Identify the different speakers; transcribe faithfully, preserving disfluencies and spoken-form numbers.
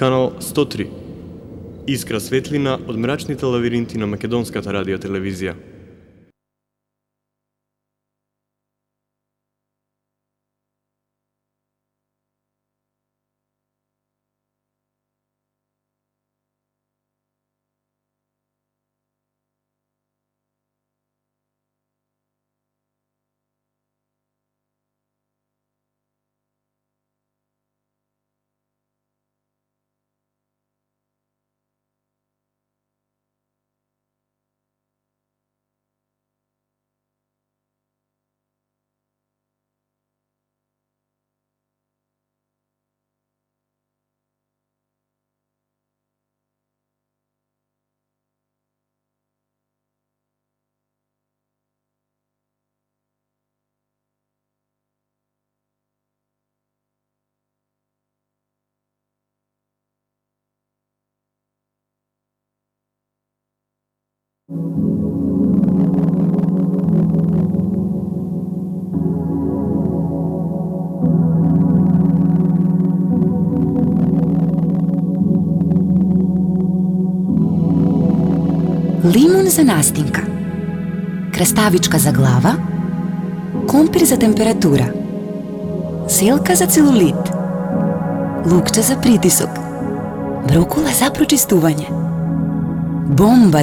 Speaker 1: канал сто три. Искра светлина од мрачните лавиринти на македонската радиотелевизија.
Speaker 2: Limun za nastinka, krastavička za glava, kompir za temperatura, selka za celulit, lukča za pritisok, brokula za pročistuvanje, bomba